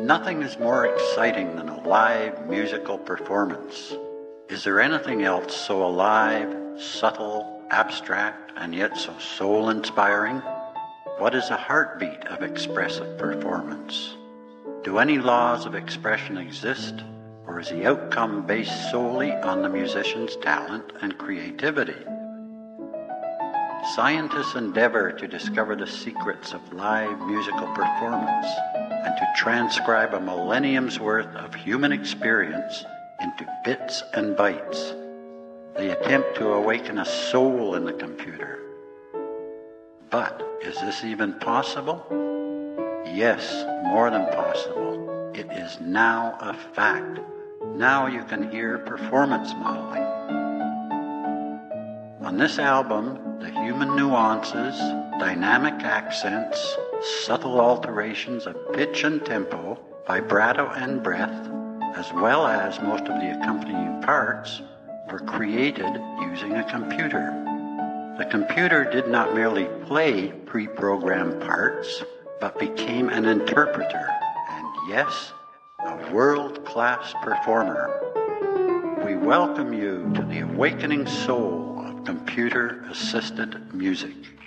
Nothing is more exciting than a live musical performance. Is there anything else so alive, subtle, abstract, and yet so soul-inspiring? What is a heartbeat of expressive performance? Do any laws of expression exist, or is the outcome based solely on the musician's talent and creativity? Scientists endeavor to discover the secrets of live musical performance and to transcribe a millennium's worth of human experience into bits and bytes. They attempt to awaken a soul in the computer. But is this even possible? Yes, more than possible. It is now a fact. Now you can hear performance modeling. On this album, the human nuances, dynamic accents, subtle alterations of pitch and tempo, vibrato and breath, as well as most of the accompanying parts, were created using a computer. The computer did not merely play pre-programmed parts, but became an interpreter, and yes, a world-class performer. We welcome you to the awakening soul of computer-assisted music.